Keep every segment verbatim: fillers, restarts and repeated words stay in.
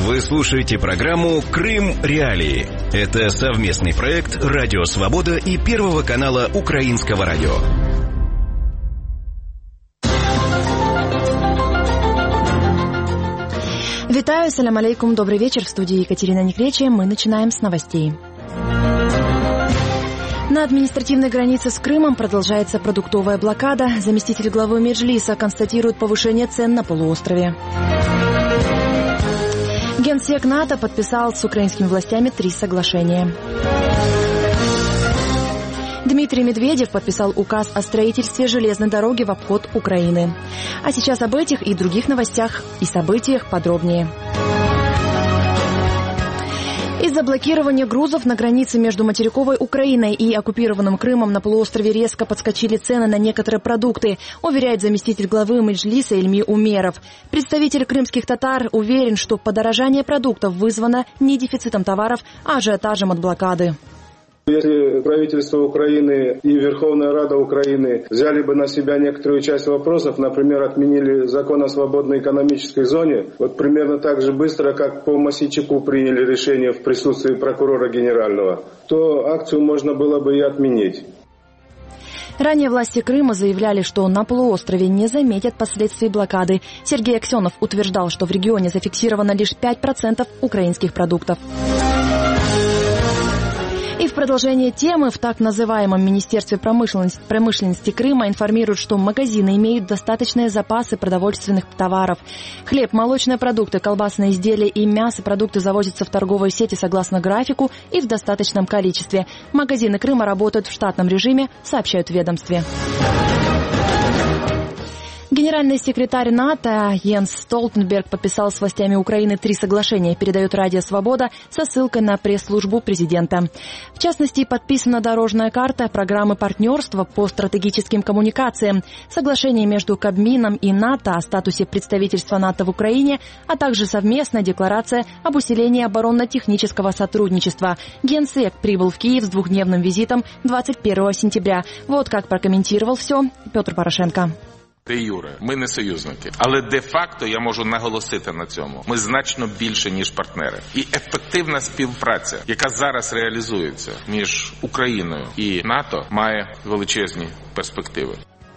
Вы слушаете программу «Крым Реалии». Это совместный проект «Радио Свобода» и Первого канала Украинского радио. Витаю, салям алейкум, добрый вечер. В студии Екатерина Некречия. Мы начинаем с новостей. На административной границе с Крымом продолжается продуктовая блокада. Заместитель главы Меджлиса констатирует повышение цен на полуострове. Генсек НАТО подписал с украинскими властями три соглашения. Дмитрий Медведев подписал указ о строительстве железной дороги в обход Украины. А сейчас об этих и других новостях и событиях подробнее. Из-за блокирования грузов на границе между материковой Украиной и оккупированным Крымом на полуострове резко подскочили цены на некоторые продукты, уверяет заместитель главы Меджлиса Ильми Умеров. Представитель крымских татар уверен, что подорожание продуктов вызвано не дефицитом товаров, а ажиотажем от блокады. Если правительство Украины и Верховная Рада Украины взяли бы на себя некоторую часть вопросов, например, отменили закон о свободной экономической зоне, вот примерно так же быстро, как по Масичаку приняли решение в присутствии прокурора генерального, то акцию можно было бы и отменить. Ранее власти Крыма заявляли, что на полуострове не заметят последствий блокады. Сергей Аксенов утверждал, что в регионе зафиксировано лишь пять процентов украинских продуктов. И в продолжение темы в так называемом Министерстве промышленности, промышленности Крыма информируют, что магазины имеют достаточные запасы продовольственных товаров. Хлеб, молочные продукты, колбасные изделия и мясопродукты завозятся в торговые сети согласно графику и в достаточном количестве. Магазины Крыма работают в штатном режиме, сообщают в ведомстве. Генеральный секретарь НАТО Йенс Столтенберг подписал с властями Украины три соглашения, передает Радио Свобода со ссылкой на пресс-службу президента. В частности, подписана дорожная карта программы партнерства по стратегическим коммуникациям, соглашение между Кабмином и НАТО о статусе представительства НАТО в Украине, а также совместная декларация об усилении оборонно-технического сотрудничества. Генсек прибыл в Киев с двухдневным визитом двадцать первого сентября. Вот как прокомментировал все Петр Порошенко. Де юре, ми не союзники, але де-факто я можу наголосити на цьому. Ми значно більше, ніж партнери. І ефективна співпраця, яка зараз реалізується між Україною і НАТО, має величезні перспективи.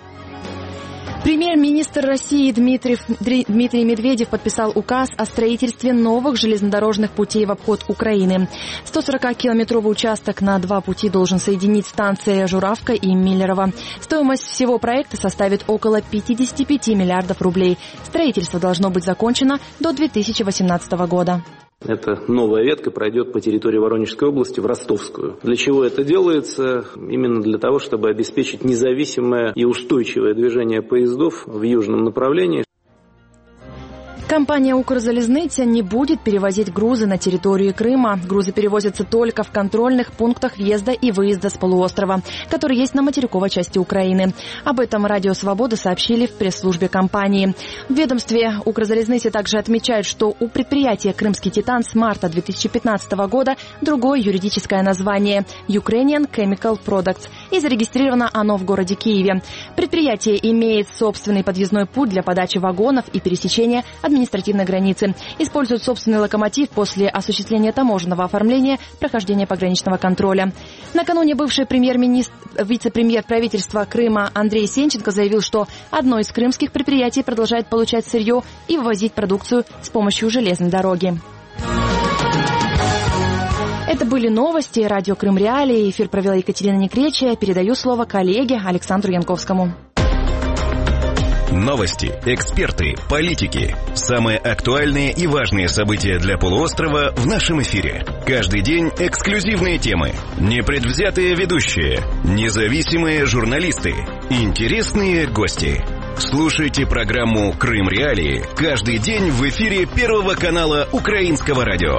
Премьер-министр России Дмитрий, Дмитрий Медведев подписал указ о строительстве новых железнодорожных путей в обход Украины. сто сорокакилометровый участок на два пути должен соединить станции Журавка и Миллерово. Стоимость всего проекта составит около пятьдесят пять миллиардов рублей. Строительство должно быть закончено до две тысячи восемнадцатого года. Эта новая ветка пройдет по территории Воронежской области в Ростовскую. Для чего это делается? Именно для того, чтобы обеспечить независимое и устойчивое движение поездов в южном направлении. Компания «Укрзалезниця» не будет перевозить грузы на территории Крыма. Грузы перевозятся только в контрольных пунктах въезда и выезда с полуострова, который есть на материковой части Украины. Об этом Радио Свобода сообщили в пресс-службе компании. В ведомстве «Укрзалезницы» также отмечают, что у предприятия «Крымский Титан» с марта две тысячи пятнадцатого года другое юридическое название – Ukrainian Chemical Products, и зарегистрировано оно в городе Киеве. Предприятие имеет собственный подъездной путь для подачи вагонов и пересечения административной границы. Используют собственный локомотив после осуществления таможенного оформления, прохождения пограничного контроля. Накануне бывший премьер-министр, вице-премьер правительства Крыма Андрей Сенченко заявил, что одно из крымских предприятий продолжает получать сырье и вывозить продукцию с помощью железной дороги. Это были новости. Радио Крым Реалии. Эфир провела Екатерина Некречия. Передаю слово коллеге Александру Янковскому. Новости, эксперты, политики. Самые актуальные и важные события для полуострова в нашем эфире. Каждый день эксклюзивные темы, непредвзятые ведущие, независимые журналисты, интересные гости. Слушайте программу «Крым Реалии» каждый день в эфире Первого канала Украинского радио.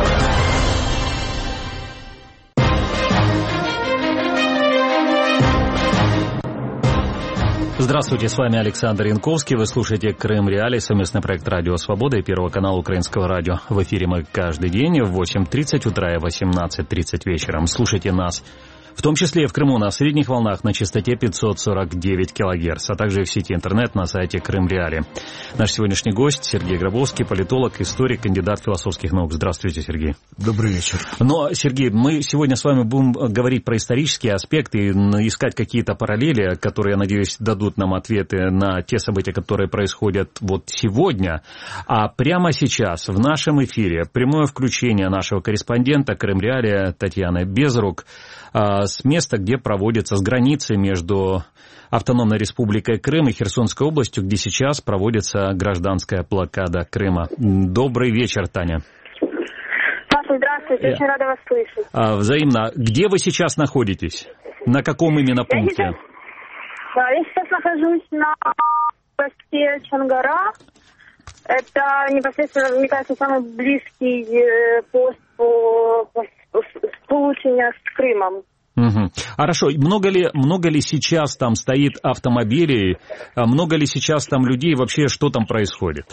Здравствуйте, с вами Александр Янковский. Вы слушаете «Крым Реалии», совместный проект «Радио Свобода» и Первого канала Украинского радио. В эфире мы каждый день в восемь тридцать утра и восемнадцать тридцать вечером. Слушайте нас в том числе и в Крыму на средних волнах на частоте пятьсот сорок девять килогерц, а также в сети интернет на сайте Крым Реали. Наш сегодняшний гость Сергей Гробовский, политолог, историк, кандидат философских наук. Здравствуйте, Сергей. Добрый вечер. Но, Сергей, мы сегодня с вами будем говорить про исторические аспекты и искать какие-то параллели, которые, я надеюсь, дадут нам ответы на те события, которые происходят вот сегодня. А прямо сейчас в нашем эфире прямое включение нашего корреспондента Крым Реали Татьяны Безрук с места, где проводится, с границы между Автономной Республикой Крым и Херсонской областью, где сейчас проводится гражданская блокада Крыма. Добрый вечер, Таня. Здравствуйте, очень рада вас слышать. А, взаимно. Где вы сейчас находитесь? На каком именно пункте? Я сейчас, да, я сейчас нахожусь на посте Чонгара. Это непосредственно, мне кажется, самый близкий пост по, по, по получению с Крымом. Угу. Хорошо. Много ли, много ли сейчас там стоит автомобилей? Много ли сейчас там людей? Вообще, что там происходит?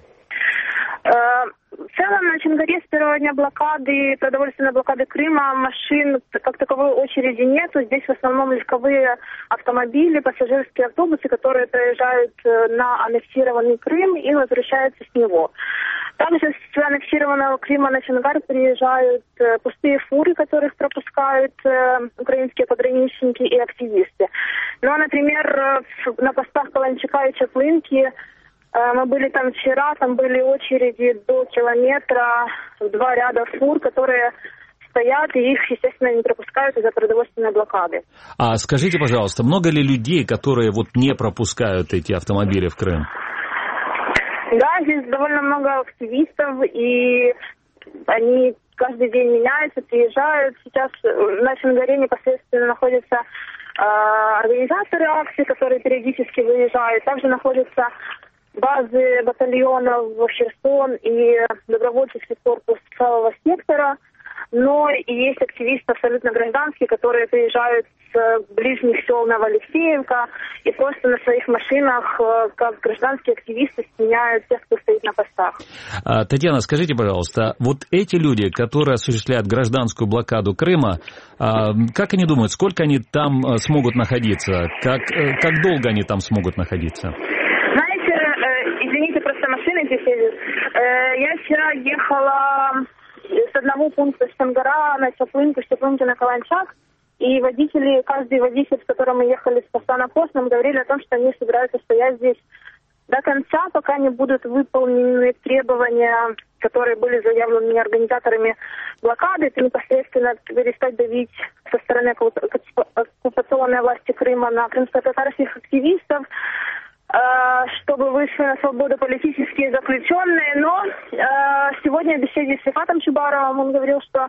В целом на Чонгаре с первого дня блокады, продовольственной блокады Крыма, машин как таковой очереди нету. Здесь в основном легковые автомобили, пассажирские автобусы, которые проезжают на аннексированный Крым и возвращаются с него. Также с аннексированного Крыма на Чонгар приезжают пустые фуры, которых пропускают украинские пограничники и активисты. Ну, например, на постах Каланчака и Чаплынки мы были там вчера, там были очереди до километра, два ряда фур, которые стоят, и их, естественно, не пропускают из-за продовольственной блокады. А скажите, пожалуйста, много ли людей, которые вот не пропускают эти автомобили в Крым? Да, здесь довольно много активистов, и они каждый день меняются, приезжают. Сейчас на Чонгаре непосредственно находятся э, организаторы акций, которые периодически выезжают. Также находятся базы батальонов в Херсон и добровольческий корпус целого сектора, но и есть активисты абсолютно гражданские, которые приезжают с ближних сел Новоалексеевка и просто на своих машинах, как гражданские активисты, сменяют тех, кто стоит на постах. А, Татьяна, скажите, пожалуйста, вот эти люди, которые осуществляют гражданскую блокаду Крыма, а, как они думают, сколько они там смогут находиться? Как, как долго они там смогут находиться? Извините, просто машины здесь едет. Я вчера ехала с одного пункта с Чонгара на Чаплынку, с Чаплынки на Каланчак, и водители, каждый водитель, с которым мы ехали с поста на пост, нам говорили о том, что они собираются стоять здесь до конца, пока не будут выполнены требования, которые были заявлены организаторами блокады. Это непосредственно перестать давить со стороны оккупационной власти Крыма на крымско-татарских активистов, чтобы вышли на свободу политические заключенные. Но э, сегодня в беседе с Рифатом Чубаровым он говорил, что,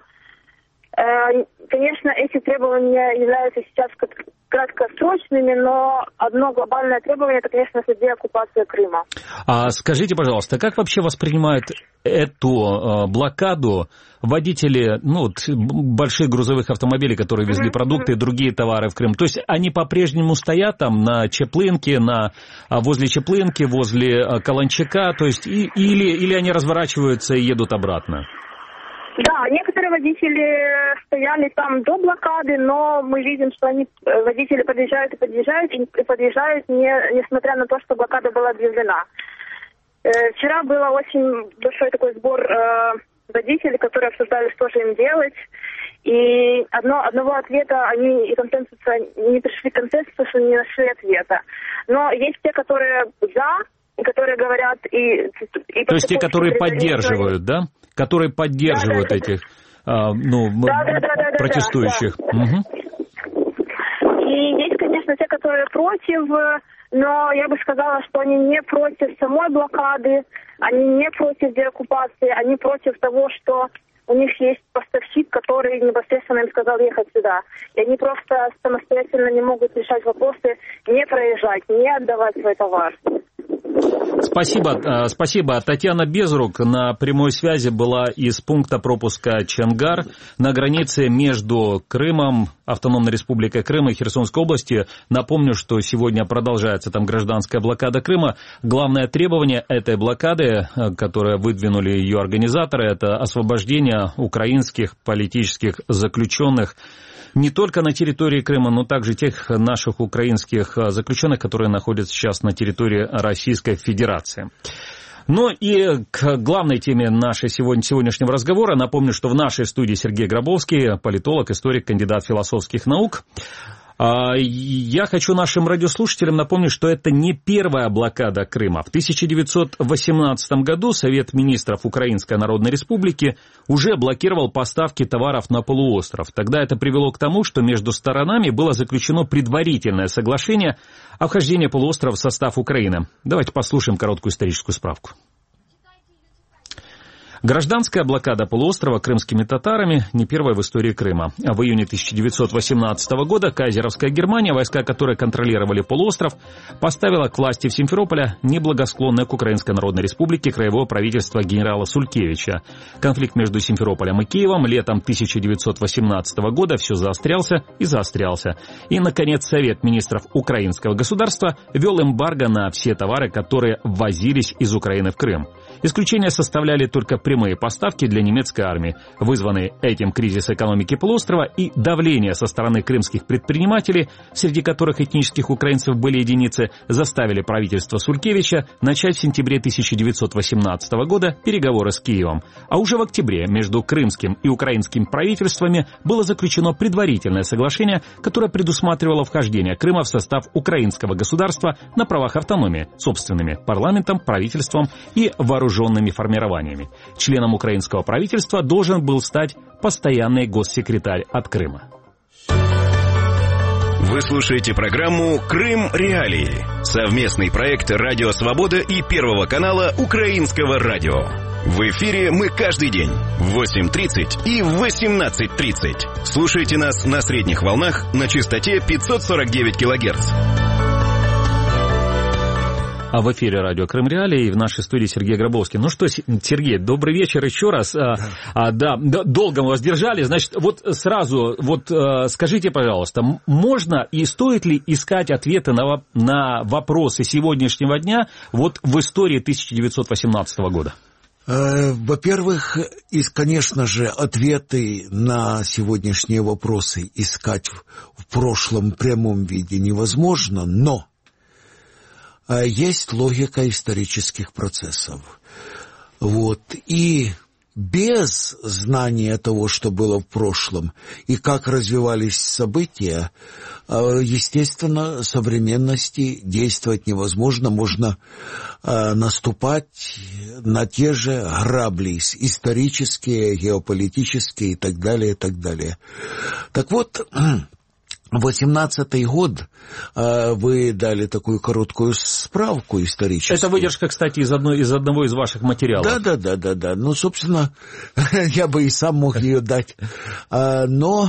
э, конечно, эти требования являются сейчас краткосрочными, но одно глобальное требование – это, конечно, деоккупация Крыма. А скажите, пожалуйста, как вообще воспринимают эту э, блокаду водители, ну, вот, больших грузовых автомобилей, которые везли mm-hmm. продукты и другие товары в Крым? То есть они по-прежнему стоят там на Чаплынке, на, возле Чаплынки, возле Каланчака, то есть и, или, или они разворачиваются и едут обратно? Да, некоторые водители стояли там до блокады, но мы видим, что они, водители подъезжают и подъезжают, и подъезжают, не, несмотря на то, что блокада была объявлена. Э, вчера был очень большой такой сбор э, водителей, которые обсуждали, что же им делать. И одно, одного ответа они и консенсуса, не пришли к консенсусу, не нашли ответа. Но есть те, которые за, которые говорят и... и то есть те, которые поддерживают, да? Которые поддерживают да, да, этих да. А, ну, да, да, да, да, протестующих. Да, да. Угу. И есть, конечно, те, которые против, но я бы сказала, что они не против самой блокады, они не против деоккупации, они против того, что у них есть поставщик, который непосредственно им сказал ехать сюда. И они просто самостоятельно не могут решать вопросы, не проезжать, не отдавать свой товар. Спасибо, спасибо. Татьяна Безрук на прямой связи была из пункта пропуска Чонгар на границе между Крымом, Автономной Республикой Крым и Херсонской областью. Напомню, что сегодня продолжается там гражданская блокада Крыма. Главное требование этой блокады, которое выдвинули ее организаторы, это освобождение украинских политических заключенных, Не только на территории Крыма, но также тех наших украинских заключенных, которые находятся сейчас на территории Российской Федерации. Ну и к главной теме нашего сегодняшнего разговора. Напомню, что в нашей студии Сергей Гробовский, политолог, историк, кандидат философских наук. Я хочу нашим радиослушателям напомнить, что это не первая блокада Крыма. В тысяча девятьсот восемнадцатом году Совет министров Украинской Народной Республики уже блокировал поставки товаров на полуостров. Тогда это привело к тому, что между сторонами было заключено предварительное соглашение о вхождении полуострова в состав Украины. Давайте послушаем короткую историческую справку. Гражданская блокада полуострова крымскими татарами не первая в истории Крыма. В июне тысяча девятьсот восемнадцатого года кайзеровская Германия, войска которой контролировали полуостров, поставила к власти в Симферополе неблагосклонное к Украинской Народной Республике краевое правительство генерала Сулькевича. Конфликт между Симферополем и Киевом летом тысяча девятьсот восемнадцатого года все заострялся и заострялся. И, наконец, Совет министров украинского государства ввел эмбарго на все товары, которые ввозились из Украины в Крым. Исключение составляли только прямые поставки для немецкой армии. Вызванный этим кризис экономики полуострова и давление со стороны крымских предпринимателей, среди которых этнических украинцев были единицы, заставили правительство Сулькевича начать в сентябре тысяча девятьсот восемнадцатого года переговоры с Киевом. А уже в октябре между крымским и украинским правительствами было заключено предварительное соглашение, которое предусматривало вхождение Крыма в состав украинского государства на правах автономии, собственными парламентом, правительством и вооруженными формированиями. Членом украинского правительства должен был стать постоянный госсекретарь от Крыма. Вы слушаете программу «Крым. Реалии». Совместный проект «Радио Свобода» и Первого канала Украинского радио. В эфире мы каждый день в восемь тридцать и в восемнадцать тридцать. Слушайте нас на средних волнах на частоте пятьсот сорок девять килогерц. А в эфире радио «Крым. Реалии» и в нашей студии Сергей Гробовский. Ну что, Сергей, добрый вечер еще раз. Да, а, да долго мы вас держали. Значит, вот сразу, вот скажите, пожалуйста, можно и стоит ли искать ответы на, на вопросы сегодняшнего дня вот в истории тысяча девятьсот восемнадцатого года? Во-первых, и, конечно же, ответы на сегодняшние вопросы искать в, в прошлом прямом виде невозможно, но есть логика исторических процессов. Вот. И без знания того, что было в прошлом, и как развивались события, естественно, современности действовать невозможно. Можно наступать на те же грабли исторические, геополитические и так далее, и так далее. Так вот, восемнадцатый год, вы дали такую короткую справку историческую. Это выдержка, кстати, из, одной, из одного из ваших материалов. Да, да, да, да, да. Ну, собственно, я бы и сам мог ее дать. Но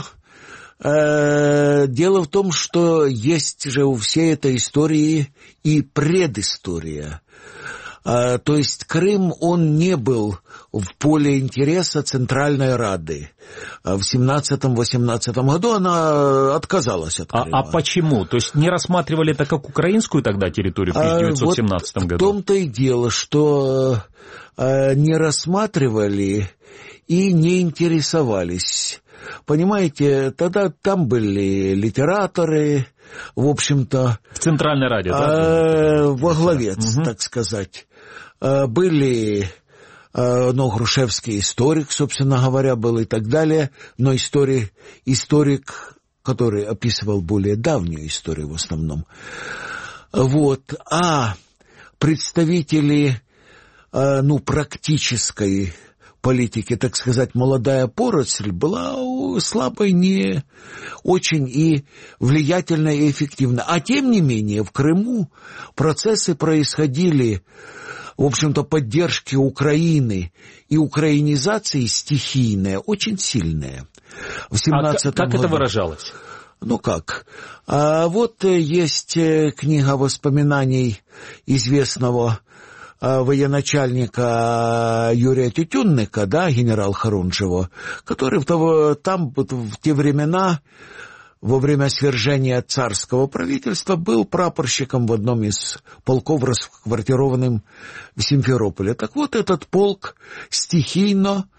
дело в том, что есть же у всей этой истории и предыстория. То есть Крым, он не был в поле интереса Центральной Рады. В семнадцатом-восемнадцатом году она отказалась от Крыма. А, а почему? То есть не рассматривали это как украинскую тогда территорию в тысяча девятьсот семнадцатом а, вот году? В том-то и дело, что а, не рассматривали и не интересовались. Понимаете, тогда там были литераторы, в общем-то... В Центральной Раде, да? А, во главе, угу. так сказать. Были, ну, Грушевский историк, собственно говоря, был и так далее, но историк, историк, который описывал более давнюю историю в основном. Вот. А представители, ну, практической политики, так сказать, молодая поросль была слабой, не очень и влиятельной и эффективной. А тем не менее, в Крыму процессы происходили, в общем-то, поддержки Украины и украинизации стихийная, очень сильная. В семнадцатом а как году. Это выражалось? Ну как? А вот есть книга воспоминаний известного военачальника Юрия Тютюнника, да, генерал Харунжева, который в, того, там в те времена, во время свержения царского правительства, был прапорщиком в одном из полков, расквартированным в Симферополе. Так вот, этот полк стихийно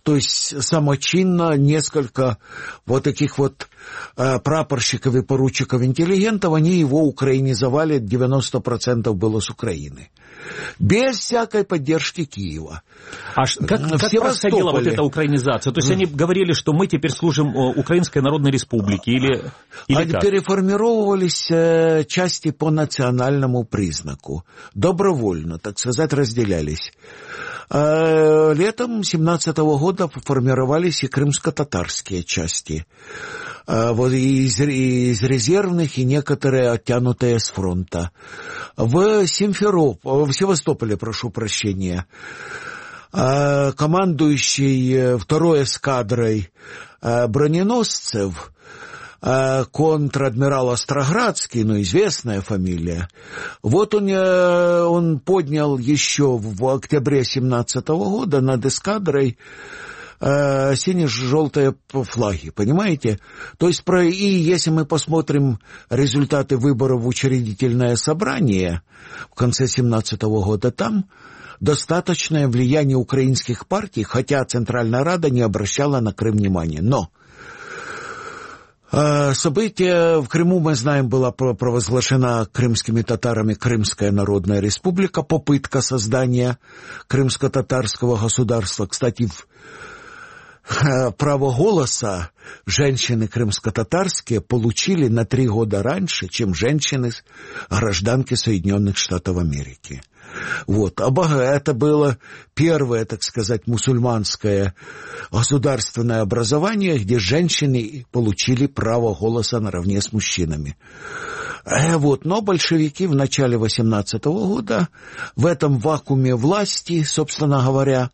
То есть самочинно несколько вот таких вот э, прапорщиков и поручиков-интеллигентов, они его украинизовали, девяносто процентов было с Украины. Без всякой поддержки Киева. А как, как происходила вот эта украинизация? То есть они говорили, что мы теперь служим Украинской Народной Республике или, или они как? Переформировывались э, части по национальному признаку. Добровольно, так сказать, разделялись. Э, летом семнадцатого года формировались и крымско-татарские части. Вот из, из резервных и некоторые оттянутые с фронта. В Симферополе, в Севастополе, прошу прощения, командующий второй эскадрой броненосцев, контр-адмирал Остроградский, ну, известная фамилия, вот он, он поднял еще в октябре семнадцатого года над эскадрой сине-желтые флаги, понимаете? То есть, про, и если мы посмотрим результаты выборов в учредительное собрание в конце семнадцатого года, там достаточное влияние украинских партий, хотя Центральная Рада не обращала на Крым внимания. Но э, событие в Крыму, мы знаем, была провозглашена крымскими татарами Крымская Народная Республика, попытка создания крымско-татарского государства. Кстати, в право голоса женщины крымско-татарские получили на три года раньше, чем женщины гражданки Соединенных Штатов Америки. Вот. Это было первое, так сказать, мусульманское государственное образование, где женщины получили право голоса наравне с мужчинами. Вот. Но большевики в начале восемнадцатого года в этом вакууме власти, собственно говоря,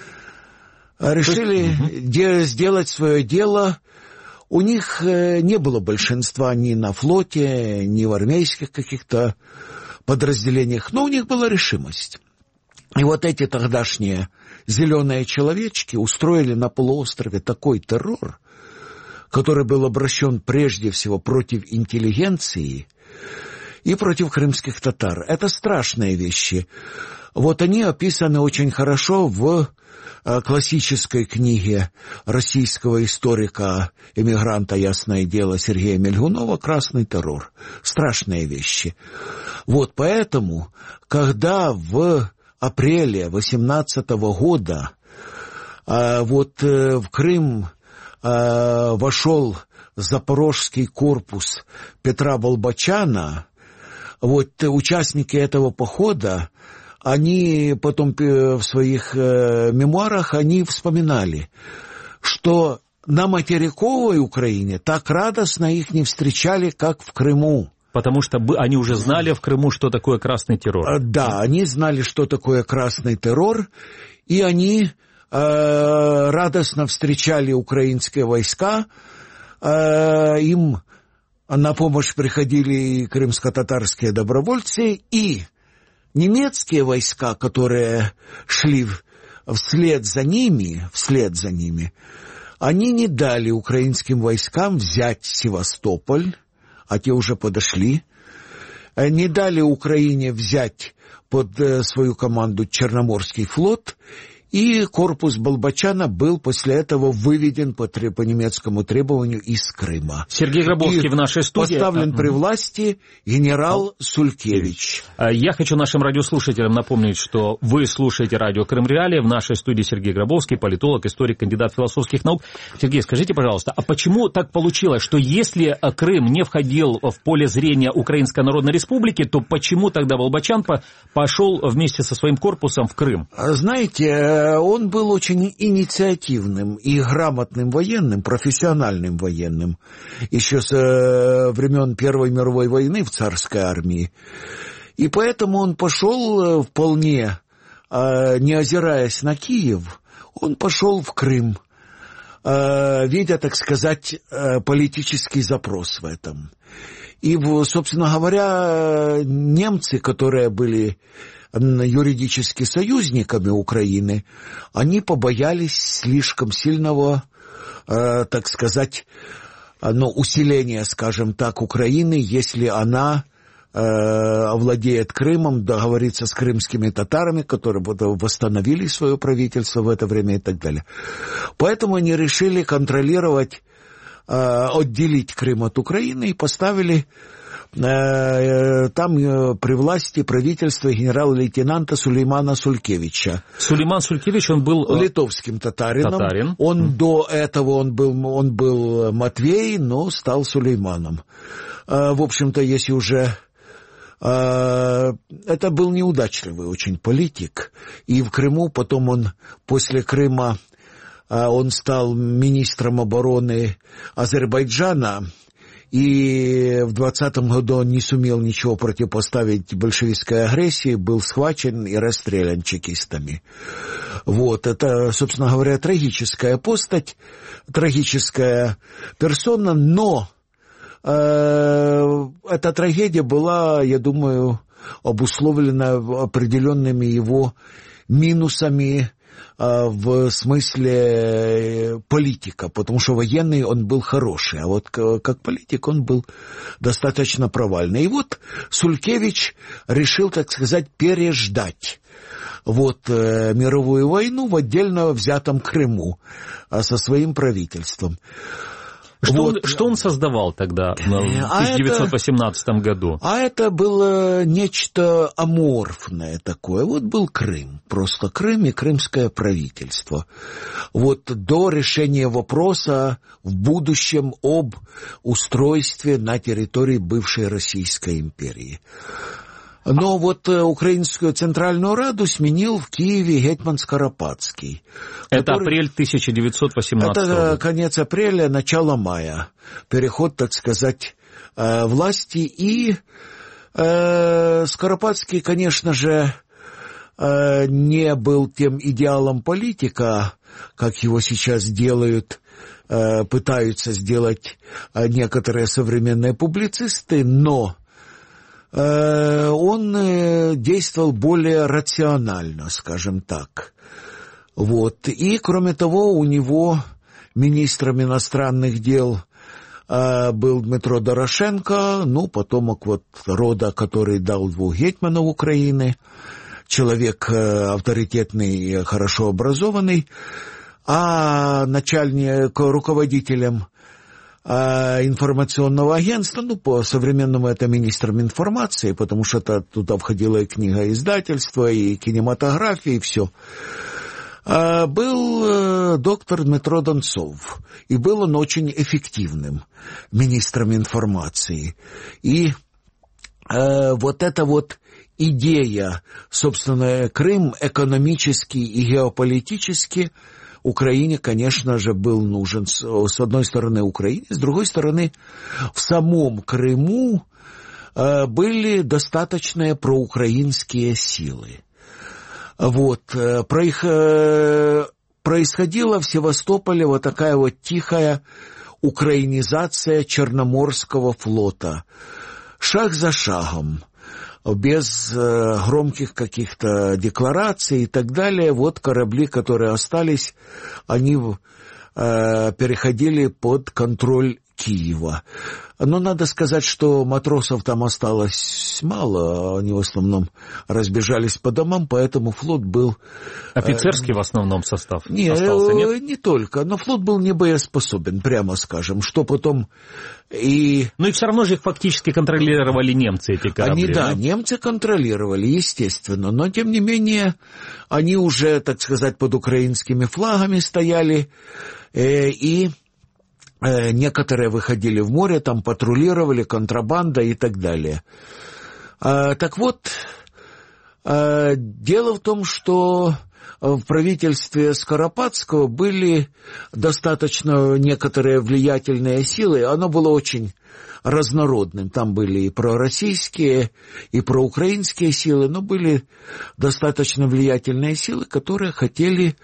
решили де- сделать свое дело. У них э, не было большинства ни на флоте, ни в армейских каких-то подразделениях, но у них была решимость. И вот эти тогдашние зеленые человечки устроили на полуострове такой террор, который был обращен прежде всего против интеллигенции и против крымских татар. Это страшные вещи. Вот они описаны очень хорошо в классической книге российского историка-эмигранта, ясное дело, Сергея Мельгунова «Красный террор». Страшные вещи. Вот поэтому, когда в апреле восемнадцатого года а, вот а, в Крым а, вошел Запорожский корпус Петра Болбочана, вот участники этого похода, они потом в своих э, мемуарах они вспоминали, что на материковой Украине так радостно их не встречали, как в Крыму. Потому что они уже знали в Крыму, что такое красный террор. Да, они знали, что такое красный террор, и они э, радостно встречали украинские войска, э, им на помощь приходили крымско-татарские добровольцы, и немецкие войска, которые шли вслед за ними, вслед за ними, они не дали украинским войскам взять Севастополь, а те уже подошли, не дали Украине взять под свою команду Черноморский флот, и корпус Болбочана был после этого выведен по, по немецкому требованию из Крыма. Сергей Гробовский и в нашей студии. Поставлен при власти генерал Сулькевич. Я хочу нашим радиослушателям напомнить, что вы слушаете радио Крым Реалии. В нашей студии Сергей Гробовский, политолог, историк, кандидат философских наук. Сергей, скажите, пожалуйста, а почему так получилось, что если Крым не входил в поле зрения Украинской Народной Республики, то почему тогда Болбочан пошел вместе со своим корпусом в Крым? Знаете, он был очень инициативным и грамотным военным, профессиональным военным, еще с э, времен Первой мировой войны в царской армии. И поэтому он пошел вполне, э, не озираясь на Киев, он пошел в Крым, э, видя, так сказать, э, политический запрос в этом. И, собственно говоря, немцы, которые были юридически союзниками Украины, они побоялись слишком сильного, э, так сказать, ну, усиления, скажем так, Украины, если она овладеет Крымом, договориться с крымскими татарами, которые восстановили свое правительство в это время и так далее. Поэтому они решили контролировать, отделить Крым от Украины и поставили там при власти правительства генерал-лейтенанта Сулеймана Сулькевича. Сулейман Сулькевич, он был литовским татарином. Татарин. Он mm. до этого он был, он был Матвей, но стал Сулейманом. В общем-то, если уже... Это был неудачливый очень политик. И в Крыму потом он после Крыма он стал министром обороны Азербайджана. И в двадцатом году он не сумел ничего противопоставить большевистской агрессии, был схвачен и расстрелян чекистами. Вот, это, собственно говоря, трагическая постать, трагическая персона, но э, эта трагедия была, я думаю, обусловлена определенными его минусами, в смысле политика, потому что военный он был хороший, а вот как политик он был достаточно провальный. И вот Сулькевич решил, так сказать, переждать вот мировую войну в отдельно взятом Крыму со своим правительством. Что, вот. он, что он создавал тогда, в тысяча девятьсот восемнадцатом году? А это было нечто аморфное такое. Вот был Крым, просто Крым и крымское правительство. Вот до решения вопроса в будущем об устройстве на территории бывшей Российской империи. Но вот э, Украинскую Центральную Раду сменил в Киеве гетман Скоропадский. Это который... апрель тысяча девятьсот восемнадцатого года. Это конец апреля, начало мая. Переход, так сказать, э, власти. И э, Скоропадский, конечно же, э, не был тем идеалом политика, как его сейчас делают, э, пытаются сделать э, некоторые современные публицисты, но... он действовал более рационально, скажем так. Вот. И, кроме того, у него министром иностранных дел был Дмитро Дорошенко, ну, потомок вот рода, который дал двух гетманов Украины, человек авторитетный, хорошо образованный, а начальник, руководителем информационного агентства, ну, по-современному это министр информации, потому что это, туда входила и книга издательства, и кинематография, и все. Был доктор Дмитро Донцов, и был он очень эффективным министром информации. И э, вот эта вот идея, собственно, Крым экономически и геополитически Украине, конечно же, был нужен, с одной стороны, Украине, с другой стороны, в самом Крыму э, были достаточные проукраинские силы. Вот, э, про их, э, происходила в Севастополе вот такая вот тихая украинизация Черноморского флота, шаг за шагом, без э, громких каких-то деклараций и так далее. Вот корабли, которые остались, они э, переходили под контроль Киева. Но надо сказать, что матросов там осталось мало, они в основном разбежались по домам, поэтому флот был... Офицерский э, в основном состав не, остался, нет? Не только, но флот был не боеспособен, прямо скажем, что потом и... Ну и все равно же их фактически контролировали немцы, эти корабли. Они, да, да, немцы контролировали, естественно, но тем не менее они уже, так сказать, под украинскими флагами стояли, э, и... Некоторые выходили в море, там патрулировали, контрабанда и так далее. А, так вот, а, дело в том, что в правительстве Скоропадского были достаточно некоторые влиятельные силы. Оно было очень разнородным. Там были и пророссийские, и проукраинские силы, но были достаточно влиятельные силы, которые хотели,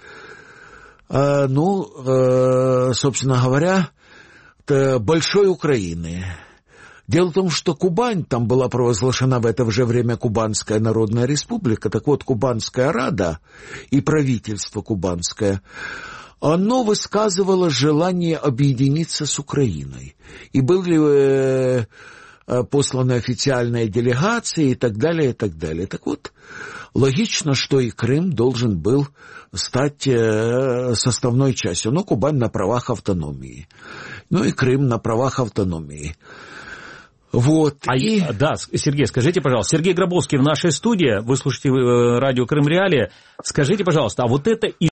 а, ну, а, собственно говоря, большой Украины. Дело в том, что Кубань, там была провозглашена в это же время Кубанская Народная Республика, так вот, Кубанская Рада и правительство Кубанское, оно высказывало желание объединиться с Украиной. И были э, посланы официальные делегации и так далее, и так далее. Так вот, логично, что и Крым должен был стать составной частью. Ну, Кубань на правах автономии. Ну и Крым на правах автономии. Вот. А и... Да, Сергей, скажите, пожалуйста, Сергей Гробовский в нашей студии, вы слушаете радио Крым Реалии, скажите, пожалуйста, а вот это